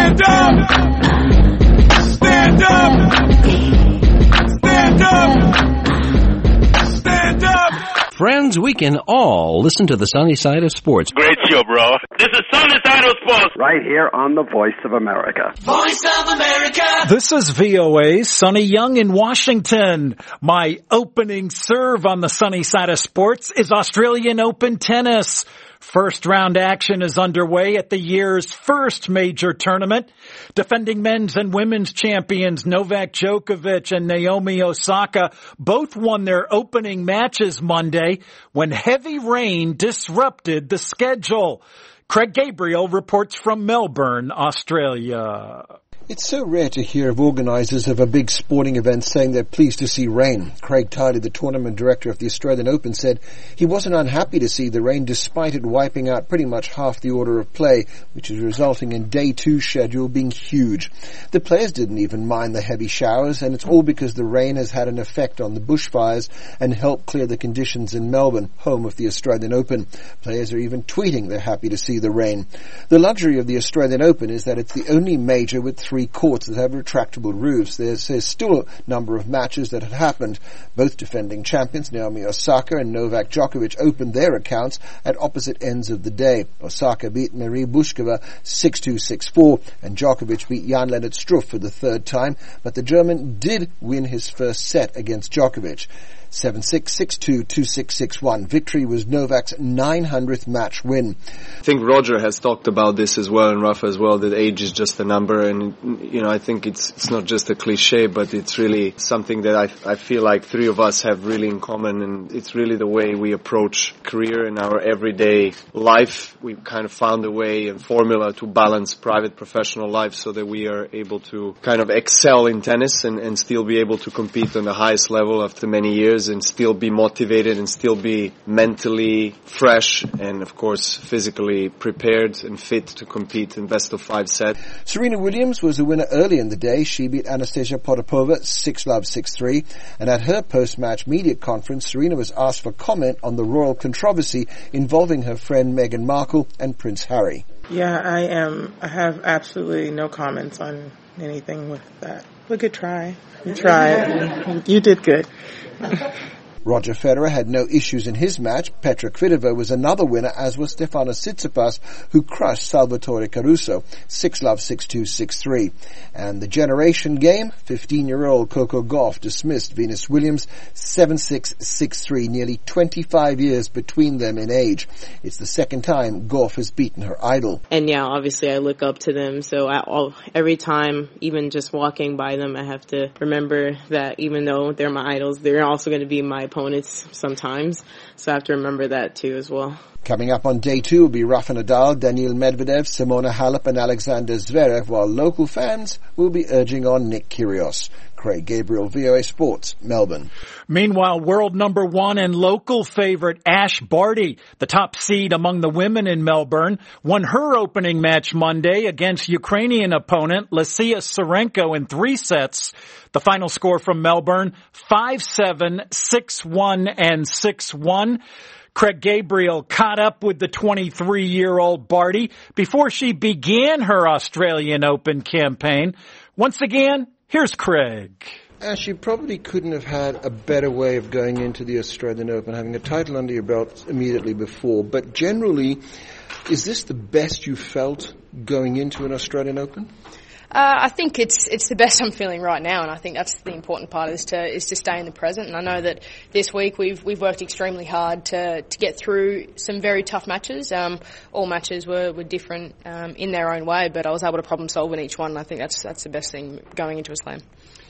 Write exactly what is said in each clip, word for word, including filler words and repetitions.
Stand up! Stand up! Stand up! Stand up! Friends, we can all listen to the sunny side of sports. Great show, bro. This is Sunny Side of Sports. Right here on the Voice of America. Voice of America! This is V O A's Sonny Young in Washington. My opening serve on the sunny side of sports is Australian Open tennis. First round action is underway at the year's first major tournament. Defending men's and women's champions Novak Djokovic and Naomi Osaka both won their opening matches Monday when heavy rain disrupted the schedule. Craig Gabriel reports from Melbourne, Australia. It's so rare to hear of organisers of a big sporting event saying they're pleased to see rain. Craig Tiley, the tournament director of the Australian Open, said he wasn't unhappy to see the rain despite it wiping out pretty much half the order of play, which is resulting in day two schedule being huge. The players didn't even mind the heavy showers, and it's all because the rain has had an effect on the bushfires and helped clear the conditions in Melbourne, home of the Australian Open. Players are even tweeting they're happy to see the rain. The luxury of the Australian Open is that it's the only major with three courts that have retractable roofs. There's, there's still a number of matches that have happened. Both defending champions Naomi Osaka and Novak Djokovic opened their accounts at opposite ends of the day. Osaka beat Marie Bushkova six two, six four, and Djokovic beat Jan-Lennard Struff for the third time, but the German did win his first set against Djokovic. seven six, six two, two six, six one. Victory was Novak's nine hundredth match win. I think Roger has talked about this as well, and Rafa as well, that age is just a number, and you know, I think it's it's not just a cliche, but it's really something that I I feel like three of us have really in common, and it's really the way we approach career in our everyday life. We've kind of found a way and formula to balance private professional life so that we are able to kind of excel in tennis and, and still be able to compete on the highest level after many years, and still be motivated and still be mentally fresh and, of course, physically prepared and fit to compete in best of five set. Serena Williams was the winner early in the day. She beat Anastasia Potapova six love, six three. And at her post-match media conference, Serena was asked for comment on the royal controversy involving her friend Meghan Markle and Prince Harry. Yeah, I am. I have absolutely no comments on anything with that. But good try. You tried. You did good. Roger Federer had no issues in his match. Petra Kvitova was another winner, as was Stefanos Tsitsipas, who crushed Salvatore Caruso six love, six two, six three. And the generation game, fifteen-year-old Coco Gauff dismissed Venus Williams seven six, six three, nearly twenty-five years between them in age. It's the second time Gauff has beaten her idol. And yeah, obviously I look up to them, so I, all, every time, even just walking by them, I have to remember that even though they're my idols, they're also going to be my opponents sometimes, so I have to remember that too as well. Coming up on day two will be Rafa Nadal, Daniil Medvedev, Simona Halep and Alexander Zverev, while local fans will be urging on Nick Kyrgios. Craig Gabriel, V O A Sports, Melbourne. Meanwhile, world number one and local favorite Ash Barty, the top seed among the women in Melbourne, won her opening match Monday against Ukrainian opponent Lesia Sarenko in three sets. The final score from Melbourne, five seven, six one, and six one. Craig Gabriel caught up with the twenty-three-year-old Barty before she began her Australian Open campaign. Once again, here's Craig. Ash, you probably couldn't have had a better way of going into the Australian Open, having a title under your belt immediately before. But generally, is this the best you felt going into an Australian Open? Uh, I think it's it's the best I'm feeling right now, and I think that's the important part is to is to stay in the present. And I know that this week we've we've worked extremely hard to to get through some very tough matches. Um, all matches were were different um, in their own way, but I was able to problem solve in each one. And I think that's that's the best thing going into a slam.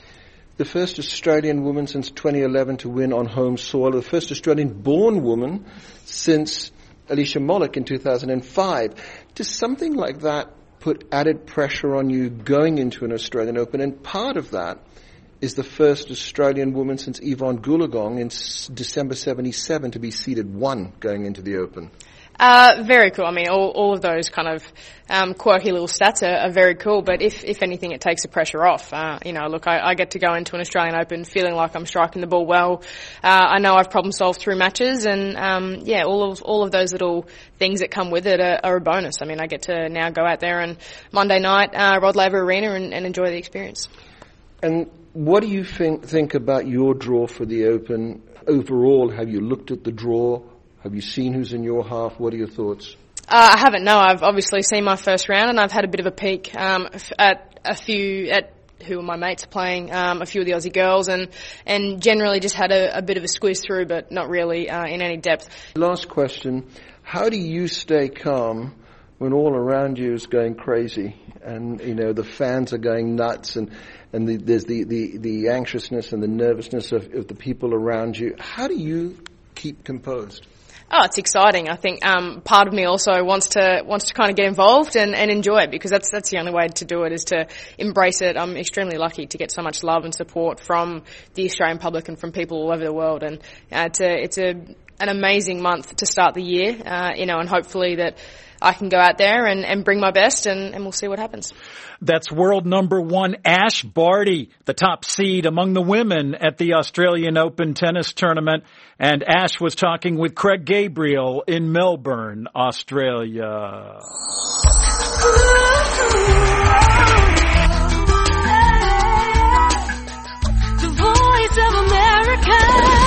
The first Australian woman since twenty eleven to win on home soil. The first Australian-born woman since Alicia Molik in two thousand five. Does something like that put added pressure on you going into an Australian Open? And part of that is the first Australian woman since Yvonne Goolagong in December seventy-seven to be seeded one going into the Open. Uh, very cool. I mean, all, all of those kind of um, quirky little stats are, are very cool, but if, if anything, it takes the pressure off. Uh, you know, look, I, I get to go into an Australian Open feeling like I'm striking the ball well. Uh, I know I've problem solved through matches, and um, yeah, all of all of those little things that come with it are, are a bonus. I mean, I get to now go out there on Monday night, uh, Rod Laver Arena, and, and enjoy the experience. And what do you think think about your draw for the Open overall? Have you looked at the draw? Have you seen who's in your half? What are your thoughts? Uh, I haven't, no. I've obviously seen my first round, and I've had a bit of a peek um, at a few, at who my mates are playing, um, a few of the Aussie girls, and, and generally just had a, a bit of a squeeze through, but not really uh, in any depth. Last question. How do you stay calm when all around you is going crazy and, you know, the fans are going nuts and, and the, there's the, the, the anxiousness and the nervousness of, of the people around you? How do you keep composed? Oh, it's exciting. I think um, part of me also wants to wants to kind of get involved and, and enjoy it, because that's that's the only way to do it, is to embrace it. I'm extremely lucky to get so much love and support from the Australian public and from people all over the world, and uh, it's a it's a an amazing month to start the year. Uh, you know, and hopefully that I can go out there and, and bring my best, and, and we'll see what happens. That's world number one Ash Barty, the top seed among the women at the Australian Open tennis tournament. And Ash was talking with Craig Gabriel in Melbourne, Australia. The voice of America.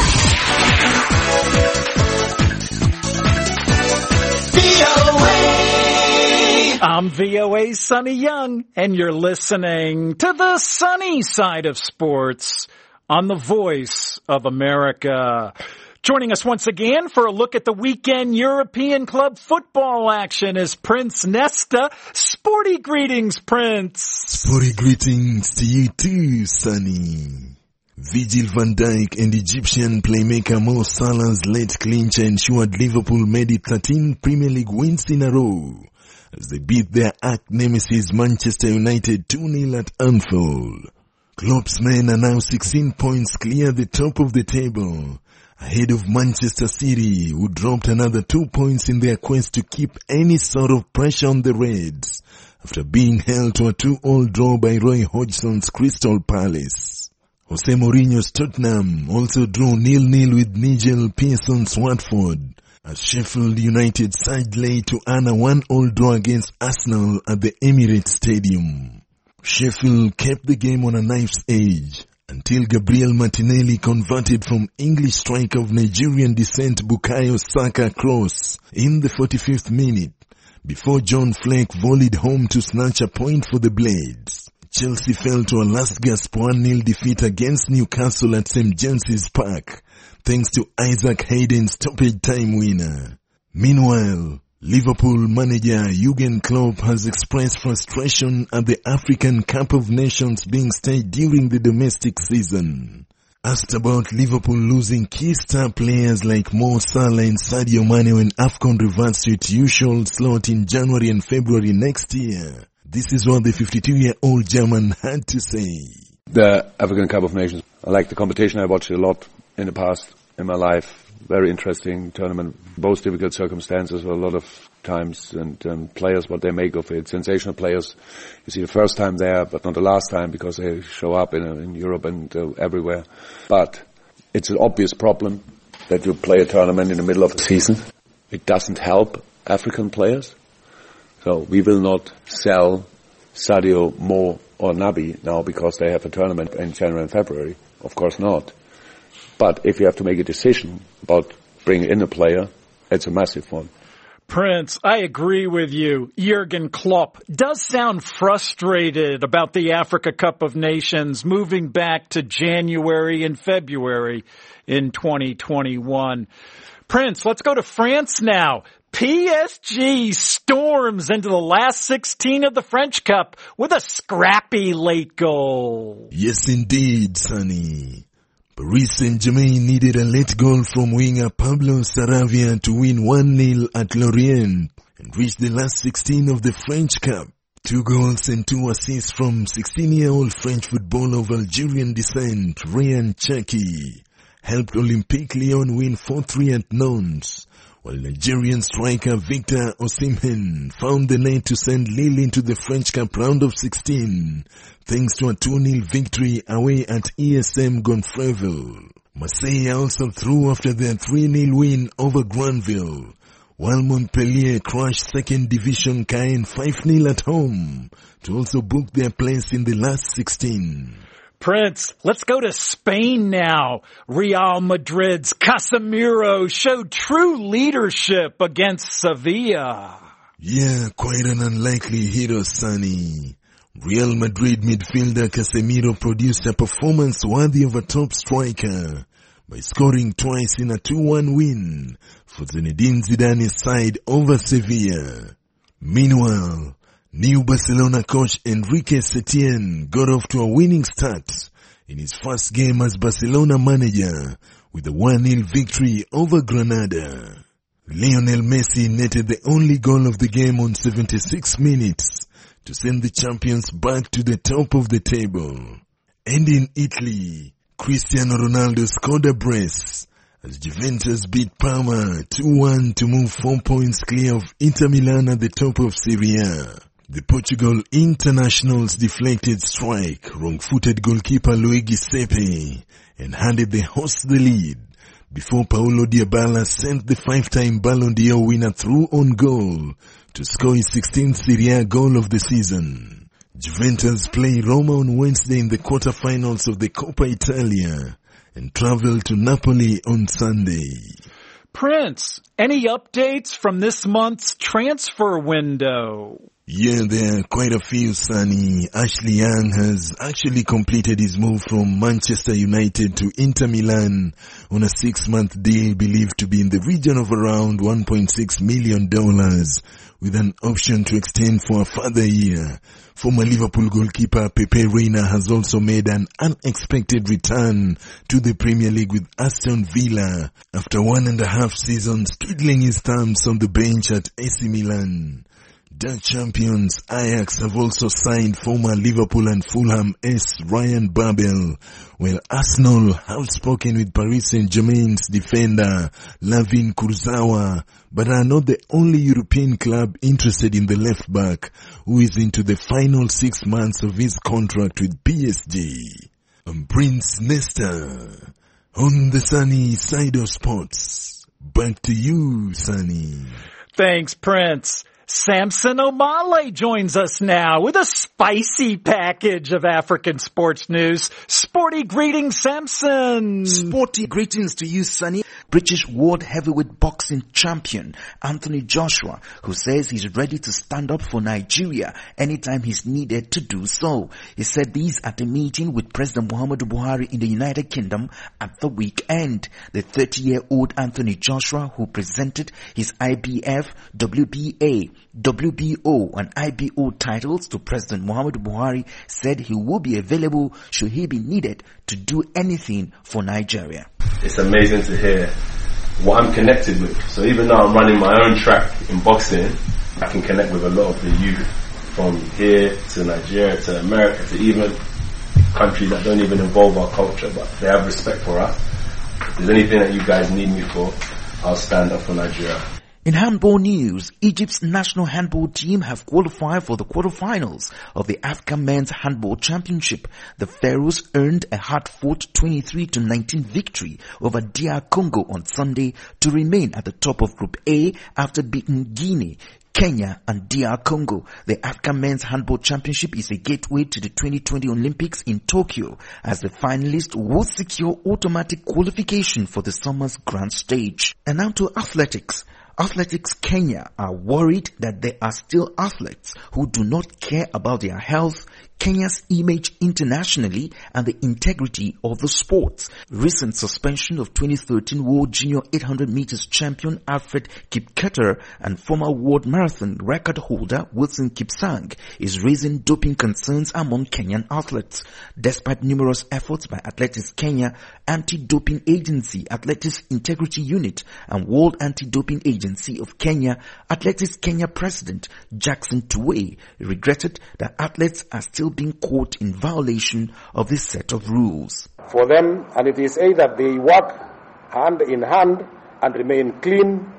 I'm V O A's Sonny Young, and you're listening to the sunny side of sports on the Voice of America. Joining us once again for a look at the weekend European club football action is Prince Nesta. Sporty greetings, Prince. Sporty greetings to you too, Sonny. Virgil van Dijk and Egyptian playmaker Mo Salah's late clinch ensured Liverpool made it thirteen Premier League wins in a row as they beat their arch nemesis Manchester United two nil at Anfield. Klopp's men are now sixteen points clear the top of the table, ahead of Manchester City, who dropped another two points in their quest to keep any sort of pressure on the Reds after being held to a two all draw by Roy Hodgson's Crystal Palace. Jose Mourinho's Tottenham also drew nil nil with Nigel Pearson's Watford, as Sheffield United side lay to earn a one all draw against Arsenal at the Emirates Stadium. Sheffield kept the game on a knife's edge until Gabriel Martinelli converted from English striker of Nigerian descent Bukayo Saka cross in the forty-fifth minute, before John Fleck volleyed home to snatch a point for the Blades. Chelsea fell to a last-gasp one nil defeat against Newcastle at Saint James's Park, thanks to Isaac Hayden's stoppage time winner. Meanwhile, Liverpool manager Jurgen Klopp has expressed frustration at the African Cup of Nations being staged during the domestic season. Asked about Liverpool losing key star players like Mo Salah and Sadio Mane when AFCON reverts to its usual slot in January and February next year, this is what the fifty-two-year-old German had to say. The African Cup of Nations, I like the competition. I watched it a lot in the past in my life. Very interesting tournament, both difficult circumstances, a lot of times, and um, players, what they make of it. Sensational players. You see the first time there, but not the last time, because they show up in, uh, in Europe and uh, everywhere. But it's an obvious problem that you play a tournament in the middle of the season. It doesn't help African players. So we will not sell Sadio, Mo or Nabi now because they have a tournament in January and February. Of course not. But if you have to make a decision about bringing in a player, it's a massive one. Prince, I agree with you. Jurgen Klopp does sound frustrated about the Africa Cup of Nations moving back to January and February in twenty twenty-one. Prince, let's go to France now. P S G storms into the last sixteen of the French Cup with a scrappy late goal. Yes, indeed, Sonny. Paris Saint-Germain needed a late goal from winger Pablo Sarabia to win one nil at Lorient and reach the last sixteen of the French Cup. Two goals and two assists from sixteen-year-old French footballer of Algerian descent, Ryan Cherki, helped Olympique Lyon win four three at Nantes, while Nigerian striker Victor Osimhen found the net to send Lille into the French Cup round of sixteen, thanks to a two nil victory away at E S M Gonfreville. Marseille also threw after their three nil win over Granville, while Montpellier crushed second division Caen five nil at home to also book their place in the last sixteen. Prince, let's go to Spain now. Real Madrid's Casemiro showed true leadership against Sevilla. Yeah, quite an unlikely hero, Sonny. Real Madrid midfielder Casemiro produced a performance worthy of a top striker by scoring twice in a two one win for Zinedine Zidane's side over Sevilla. Meanwhile, new Barcelona coach Enrique Setien got off to a winning start in his first game as Barcelona manager with a one nil victory over Granada. Lionel Messi netted the only goal of the game on seventy-six minutes to send the champions back to the top of the table. And in Italy, Cristiano Ronaldo scored a brace as Juventus beat Parma two one to move four points clear of Inter Milan at the top of Serie A. The Portugal internationals deflected strike, wrong-footed goalkeeper Luigi Sepe and handed the hosts the lead before Paulo Dybala sent the five-time Ballon d'Or winner through on goal to score his sixteenth Serie A goal of the season. Juventus play Roma on Wednesday in the quarter-finals of the Coppa Italia and travel to Napoli on Sunday. Prince, any updates from this month's transfer window? Yeah, there are quite a few, Sonny. Ashley Young has actually completed his move from Manchester United to Inter Milan on a six-month deal believed to be in the region of around one point six million dollars with an option to extend for a further year. Former Liverpool goalkeeper Pepe Reina has also made an unexpected return to the Premier League with Aston Villa after one and a half seasons twiddling his thumbs on the bench at A C Milan. Dutch champions Ajax have also signed former Liverpool and Fulham ace Ryan Babel, while Arsenal have spoken with Paris Saint-Germain's defender Lavin Kurzawa, but are not the only European club interested in the left-back, who is into the final six months of his contract with P S G. I'm Prince Nesta, on the sunny side of sports. Back to you, Sunny. Thanks, Prince. Samson Omale joins us now with a spicy package of African sports news. Sporty greetings, Samson. Sporty greetings to you, Sonny. British world heavyweight boxing champion Anthony Joshua, who says he's ready to stand up for Nigeria anytime he's needed to do so. He said this at a meeting with President Muhammadu Buhari in the United Kingdom at the weekend. The thirty-year-old Anthony Joshua, who presented his I B F, W B A, W B O and I B O titles to President Muhammadu Buhari, said he will be available should he be needed to do anything for Nigeria. It's amazing to hear what I'm connected with. So even though I'm running my own track in boxing, I can connect with a lot of the youth from here to Nigeria to America to even countries that don't even involve our culture, but they have respect for us. If there's anything that you guys need me for, I'll stand up for Nigeria. In handball news, Egypt's national handball team have qualified for the quarterfinals of the African Men's Handball Championship. The Pharaohs earned a hard-fought twenty-three to nineteen victory over D R Congo on Sunday to remain at the top of Group A after beating Guinea, Kenya and D R Congo. The African Men's Handball Championship is a gateway to the twenty twenty Olympics in Tokyo, as the finalists will secure automatic qualification for the summer's grand stage. And now to athletics. Athletics Kenya are worried that there are still athletes who do not care about their health, Kenya's image internationally, and the integrity of the sport. Recent suspension of twenty thirteen World Junior eight hundred meters champion Alfred Kipketer and former world marathon record holder Wilson Kipsang is raising doping concerns among Kenyan athletes. Despite numerous efforts by Athletics Kenya, Anti-Doping Agency, Athletics Integrity Unit, and World Anti-Doping Agency of Kenya, Athletics Kenya President Jackson Tuwei regretted that athletes are still being caught in violation of this set of rules. For them, and it is either they work hand in hand and remain clean,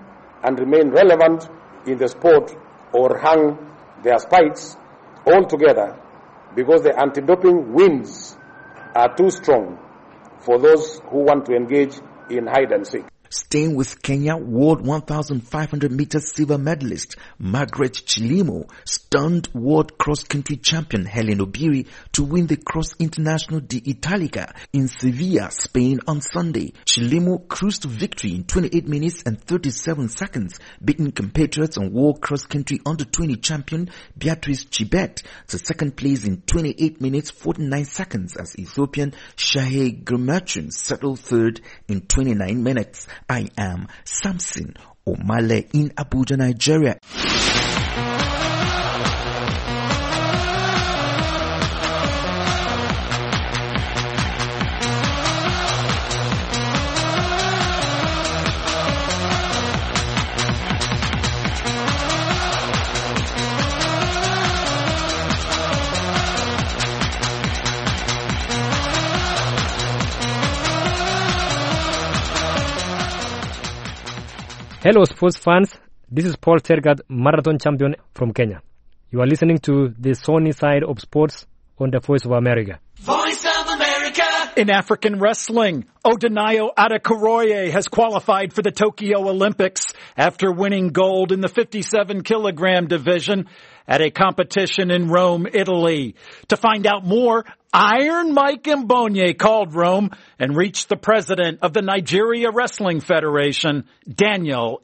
and remain relevant in the sport or hang their spikes altogether because the anti-doping winds are too strong for those who want to engage in hide and seek. Staying with Kenya, World fifteen hundred meters silver medalist Margaret Chilimo stunned World cross-country champion Hellen Obiri to win the Cross International d'Italica in Sevilla, Spain on Sunday. Chilimo cruised to victory in twenty-eight minutes and thirty-seven seconds, beating compatriots and World cross-country under twenty champion Beatrice Chebet to second place in twenty-eight minutes forty-nine seconds as Ethiopian Shahe Germachun settled third in twenty-nine minutes. I am Samson Omale in Abuja, Nigeria. Hello sports fans, this is Paul Tergat, marathon champion from Kenya. You are listening to the Sony Side of Sports on the Voice of America. Voice of America. In African wrestling, Odunayo Adekoroye has qualified for the Tokyo Olympics after winning gold in the fifty-seven kilogram division at a competition in Rome, Italy. To find out more, Iron Mike Mbonye called Rome and reached the president of the Nigeria Wrestling Federation, Daniel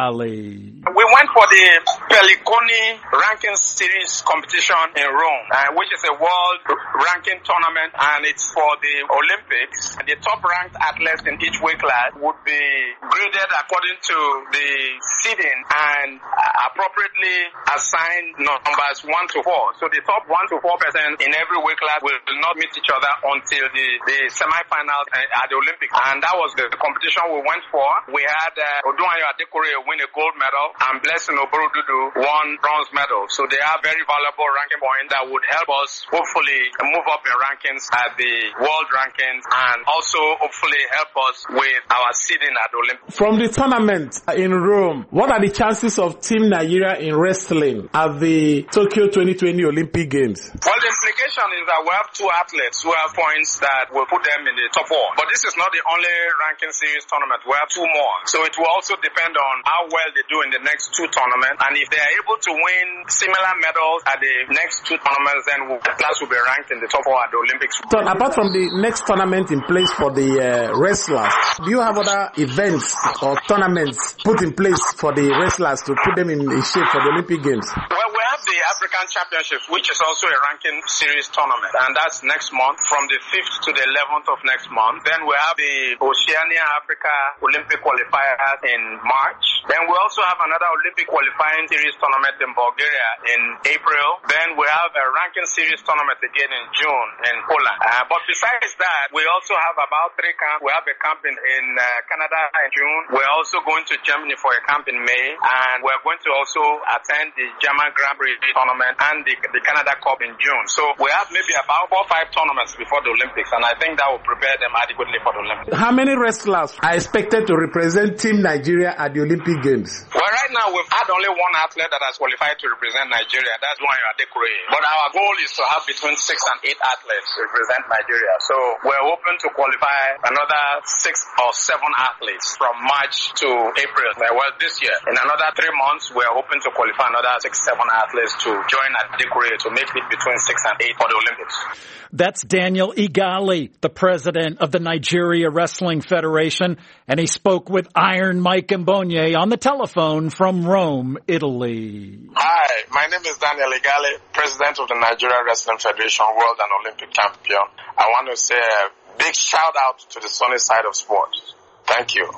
Igali. We went for the Pelliconi Ranking Series competition in Rome, uh, which is a world ranking tournament, and it's for the Olympics. The top-ranked athletes in each weight class would be graded according to the seeding and appropriately assigned numbers one to four. So the top one to four percent in every weight class will not meet each other until the, the semi-finals at the Olympics. And that was the competition we went for. We had uh, Odunayo Adekoroye win a gold medal and Blessing Oborududu won bronze medal. So they are very valuable ranking points that would help us hopefully move up in rankings at the world rankings and also hopefully help us with our seeding at the Olympics. From the tournament in Rome, what are the chances of Team Nigeria in wrestling at the Tokyo twenty twenty Olympic Games? Well, the implication is that we have two athletes who have points that will put them in the top four. But this is not the only ranking series tournament. We have two more. So it will also depend on how well they do in the next two tournaments. And if they are able to win similar medals at the next two tournaments, then the class will be ranked in the top four at the Olympics. So apart from the next tournament in place for the uh, wrestlers, do you have other events or tournaments put in place for the wrestlers to put them in, in shape for the Olympic Games? Well, we have the African Championships, which is also a ranking series tournament. And that's next month from the fifth to the eleventh of next month. Then we have the Oceania Africa Olympic qualifiers in March. Then we also have another Olympic qualifying series tournament in Bulgaria in April. Then we have a ranking series tournament again in June in Poland. Uh, but besides that, we also have about three camps. We have a camp in, in uh, Canada in June. We're also going to Germany for a camp in May. And we're going to also attend the German Grand Prix tournament and the, the Canada Cup in June. So we have maybe about four or five tournaments before the Olympics, and I think that will prepare them adequately for the Olympics. How many wrestlers are expected to represent Team Nigeria at the Olympic Games? Well, right now we've had only one athlete that has qualified to represent Nigeria. That's Odunayo Adekoroye. But our goal is to have between six and eight athletes to represent Nigeria. So we're hoping to qualify another six or seven athletes from March to April. Well, this year. In another three months, we're hoping to qualify another six, seven athletes to join Adekoroye to make it between six and eight for the Olympics. That's Daniel Igali, the president of the Nigeria Wrestling Federation, and he spoke with Iron Mike Mbonye on the telephone from Rome, Italy. Hi, my name is Daniel Igali, president of the Nigeria Wrestling Federation, world and Olympic champion. I want to say a big shout out to the Sunny Side of Sports. Thank you.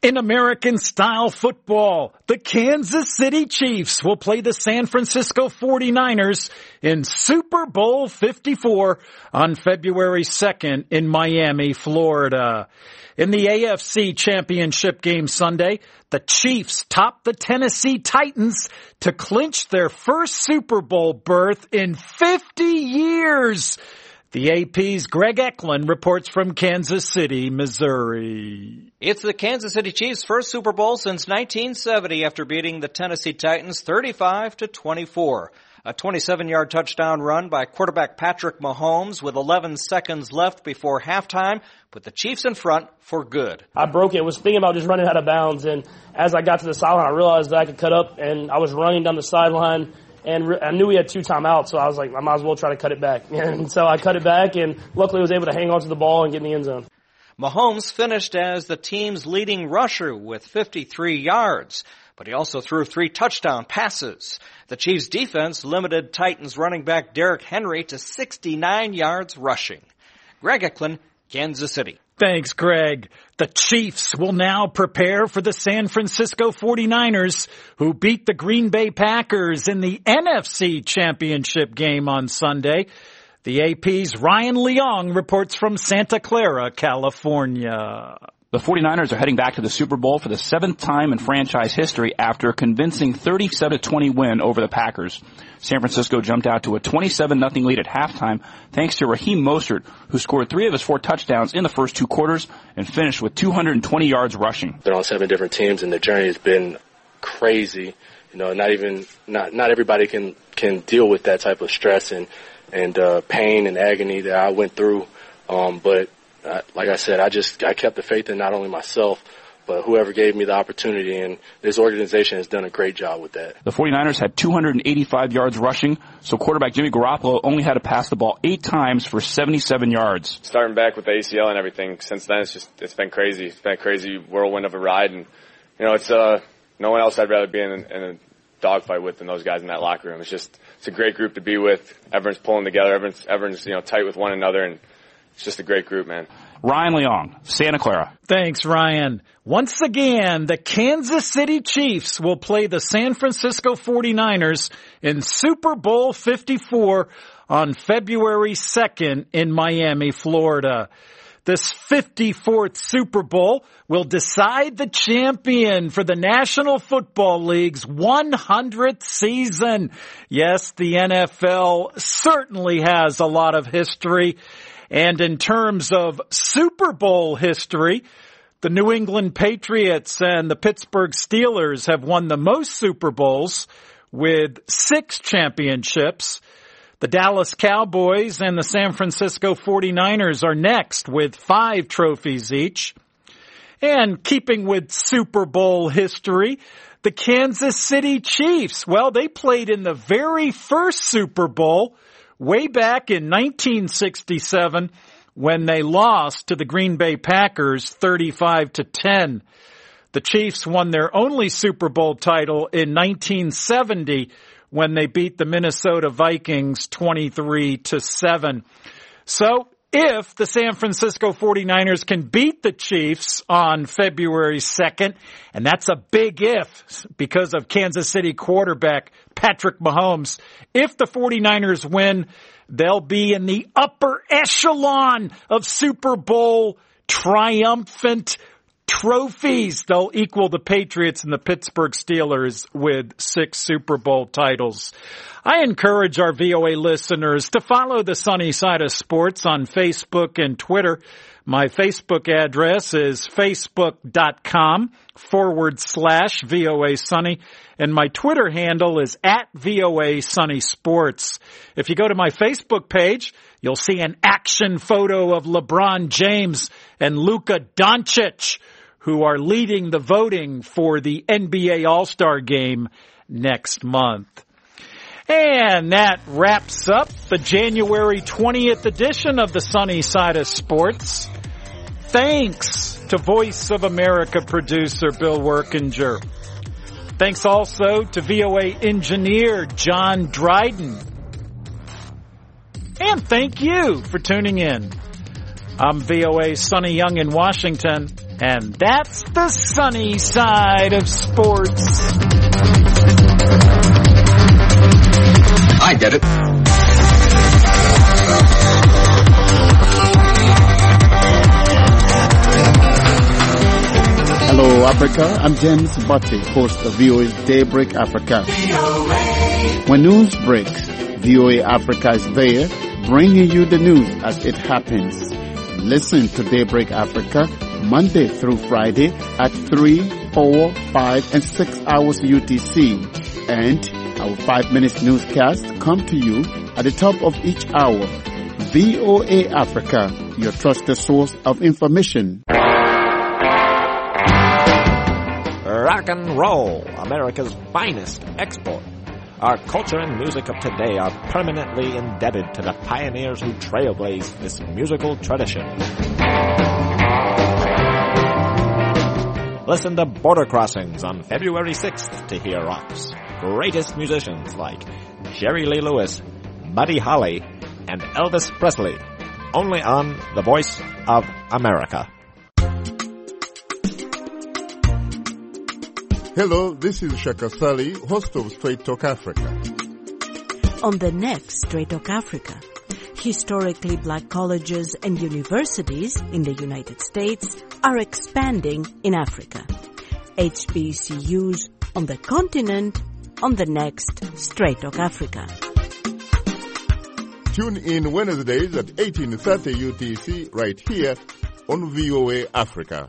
In American-style football, the Kansas City Chiefs will play the San Francisco forty-niners in Super Bowl fifty-four on February second in Miami, Florida. In the A F C Championship game Sunday, the Chiefs topped the Tennessee Titans to clinch their first Super Bowl berth in fifty years. The A P's Greg Eklund reports from Kansas City, Missouri. It's the Kansas City Chiefs' first Super Bowl since nineteen seventy after beating the Tennessee Titans thirty-five to twenty-four. A twenty-seven-yard touchdown run by quarterback Patrick Mahomes with eleven seconds left before halftime put the Chiefs in front for good. I broke it. I was thinking about just running out of bounds, and as I got to the sideline, I realized that I could cut up, and I was running down the sideline. And re- I knew we had two timeouts, so I was like, I might as well try to cut it back. And so I cut it back, and luckily was able to hang on to the ball and get in the end zone. Mahomes finished as the team's leading rusher with fifty-three yards, but he also threw three touchdown passes. The Chiefs' defense limited Titans running back Derrick Henry to sixty-nine yards rushing. Greg Eklund, Kansas City. Thanks, Greg. The Chiefs will now prepare for the San Francisco forty-niners, who beat the Green Bay Packers in the N F C Championship game on Sunday. The A P's Ryan Leong reports from Santa Clara, California. The forty-niners are heading back to the Super Bowl for the seventh time in franchise history after a convincing thirty-seven to twenty win over the Packers. San Francisco jumped out to a twenty-seven nothing lead at halftime thanks to Raheem Mostert, who scored three of his four touchdowns in the first two quarters and finished with two hundred twenty yards rushing. Been on seven different teams, and the journey has been crazy. You know, not even not not everybody can can deal with that type of stress and and uh, pain and agony that I went through. Um, but Uh, like I said, I just I kept the faith in not only myself, but whoever gave me the opportunity, and this organization has done a great job with that. The forty-niners had two hundred eighty-five yards rushing, so quarterback Jimmy Garoppolo only had to pass the ball eight times for seventy-seven yards. Starting back with the A C L and everything, since then it's just it's been crazy. It's been a crazy whirlwind of a ride, and you know it's uh no one else I'd rather be in, in a dogfight with than those guys in that locker room. It's just it's a great group to be with. Everyone's pulling together. Everyone's everyone's you know tight with one another, and it's just a great group, man. Ryan Leong, Santa Clara. Thanks, Ryan. Once again, the Kansas City Chiefs will play the San Francisco forty-niners in Super Bowl fifty-four on February second in Miami, Florida. This fifty-fourth Super Bowl will decide the champion for the National Football League's one hundredth season. Yes, the N F L certainly has a lot of history. And in terms of Super Bowl history, the New England Patriots and the Pittsburgh Steelers have won the most Super Bowls with six championships. The Dallas Cowboys and the San Francisco forty-niners are next with five trophies each. And keeping with Super Bowl history, the Kansas City Chiefs, well, they played in the very first Super Bowl way back in nineteen sixty-seven when they lost to the Green Bay Packers thirty-five to ten. The Chiefs won their only Super Bowl title in nineteen seventy when they beat the Minnesota Vikings twenty-three to seven. So if the San Francisco forty-niners can beat the Chiefs on February second, and that's a big if because of Kansas City quarterback Patrick Mahomes, if the forty-niners win, they'll be in the upper echelon of Super Bowl triumphant trophies. They'll equal the Patriots and the Pittsburgh Steelers with six Super Bowl titles. I encourage our V O A listeners to follow the Sunny Side of Sports on Facebook and Twitter. My Facebook address is facebook.com forward slash VOA Sunny, and my Twitter handle is at VOA Sunny Sports. If you go to my Facebook page, you'll see an action photo of LeBron James and Luka Doncic, who are leading the voting for the N B A All-Star Game next month. And that wraps up the January twentieth edition of the Sunny Side of Sports. Thanks to Voice of America producer Bill Workinger. Thanks also to V O A engineer John Dryden. And thank you for tuning in. I'm V O A's Sonny Young in Washington, And that's the sunny side of sports. I get it. Hello, Africa. I'm James Butty, host of V O A's Daybreak Africa. When news breaks, V O A Africa is there, bringing you the news as it happens. Listen to Daybreak Africa Monday through Friday at three, four, five, and six hours U T C. And our five minutes newscast come to you at the top of each hour. V O A Africa, your trusted source of information. Rock and roll, America's finest export. Our culture and music of today are permanently indebted to the pioneers who trailblazed this musical tradition. Listen to Border Crossings on February sixth to hear rock's greatest musicians like Jerry Lee Lewis, Buddy Holly, and Elvis Presley. Only on The Voice of America. Hello, this is Shaka Sali, host of Straight Talk Africa. On the next Straight Talk Africa, historically black colleges and universities in the United States are expanding in Africa. H B C Us on the continent on the next Straight Talk Africa. Tune in Wednesdays at eighteen thirty U T C right here on V O A Africa.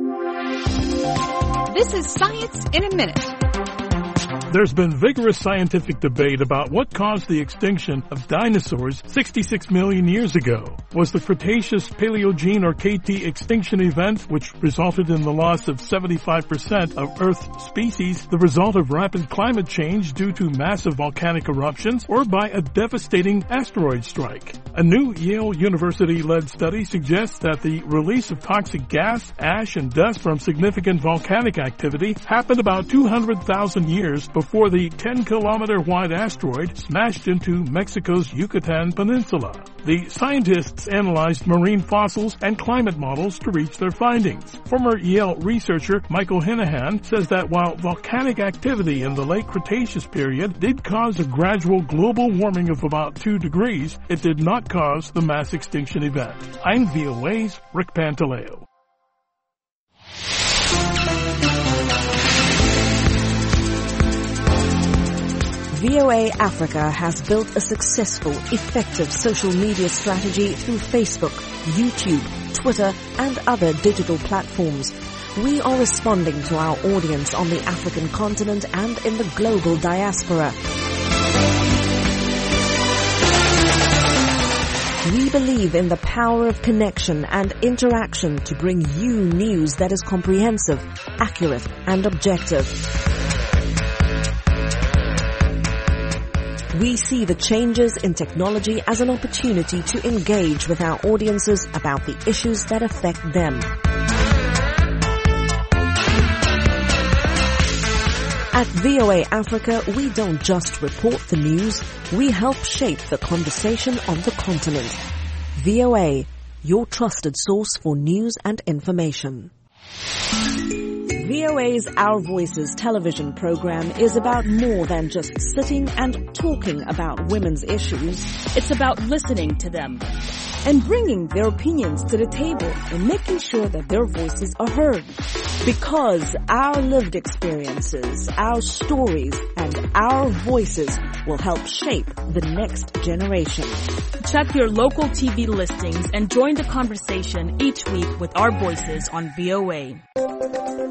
This is Science in a Minute. There's been vigorous scientific debate about what caused the extinction of dinosaurs sixty-six million years ago. Was the Cretaceous Paleogene or K T extinction event, which resulted in the loss of seventy-five percent of Earth's species, the result of rapid climate change due to massive volcanic eruptions, or by a devastating asteroid strike? A new Yale University-led study suggests that the release of toxic gas, ash, and dust from significant volcanic activity happened about two hundred thousand years before the ten kilometer wide asteroid smashed into Mexico's Yucatan Peninsula. The scientists analyzed marine fossils and climate models to reach their findings. Former Yale researcher Michael Hinahan says that while volcanic activity in the late Cretaceous period did cause a gradual global warming of about two degrees, it did not cause the mass extinction event. I'm V O A's Rick Pantaleo. V O A Africa has built a successful, effective social media strategy through Facebook, YouTube, Twitter, and other digital platforms. We are responding to our audience on the African continent and in the global diaspora. We believe in the power of connection and interaction to bring you news that is comprehensive, accurate, and objective. We see the changes in technology as an opportunity to engage with our audiences about the issues that affect them. At V O A Africa, we don't just report the news, we help shape the conversation on the continent. V O A, your trusted source for news and information. V O A's Our Voices television program is about more than just sitting and talking about women's issues. It's about listening to them and bringing their opinions to the table and making sure that their voices are heard. Because our lived experiences, our stories, and our voices will help shape the next generation. Check your local T V listings and join the conversation each week with our voices on V O A.